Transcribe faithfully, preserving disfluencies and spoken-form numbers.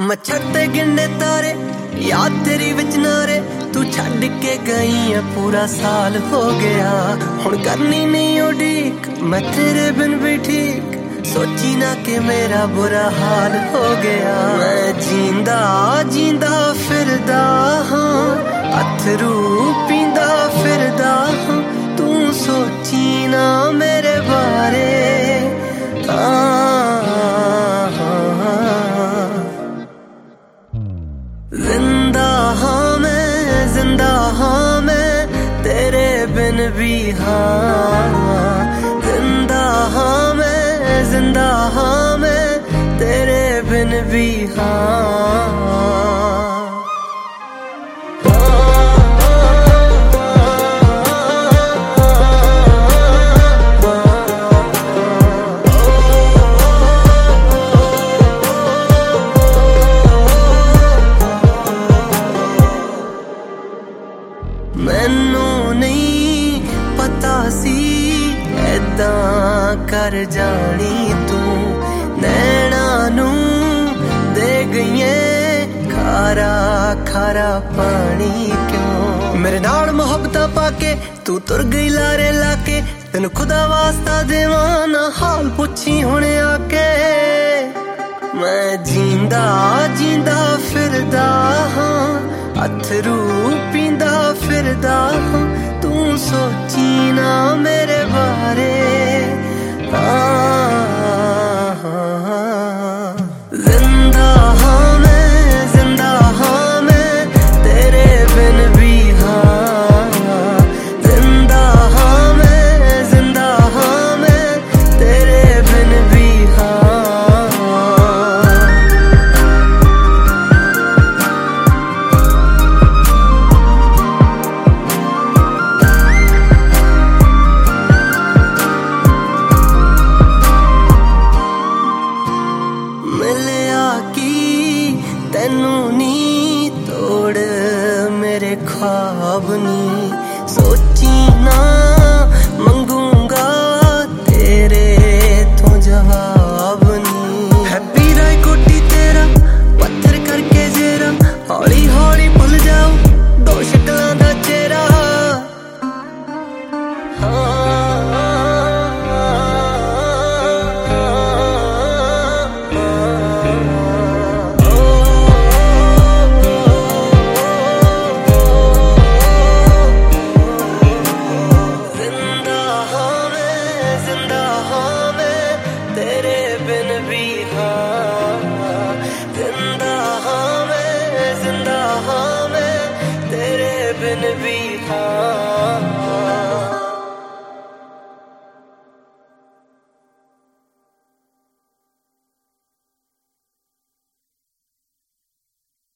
मैं छड़ते गिंडे तारे याद तेरी विच नारे तू छड़ के गई है पूरा साल हो गया हुण करनी नहीं उड़ीक मैं तेरे बिन भी ठीक सोची ना कि मेरा बुरा हाल हो गया मैं जींदा जींदा फिरदा हाँ अथरू पींदा फिरदा हाँ तू सोची ना मेरे बारे जिंदा हाँ मैं जिंदा हाँ मैं तेरे बिन भी हाँ जिंदा हाँ मैं जिंदा हाँ मैं तेरे बिन भी हाँ मैनू नहीं पता सी ऐदां कर जानी तू नैना नू दे गईए खारा खारा पानी क्यों मेरे नाल मोहब्बतां पाके तू तुर गई लारे लाके तेनू खुदा वास्ता देवां ना हाल पुछी हुणे आके मैं जींदा जींदा फिरदा हाँ अथरू पींदा फिरदा हाँ तू सोची ना मेरे बारे जिंदा हाँ मैं जिंदा हाँ मैं तेरे बिन भी हाँ जिंदा हाँ मैं जिंदा हाँ मैं तेरे बिन भी हाँ तैनू नी तोड़ मेरे ख्वाब नी सोची ना मंगूंगा तेरे तो जवाब नी हैप्पी राय कोटी तेरा पत्थर करके जेरा हौली हौली भुल जाओ दो शक्लां दा चेहरा जिंदा हाँ मैं जिंदा हाँ मैं तेरे बिन भी हाँ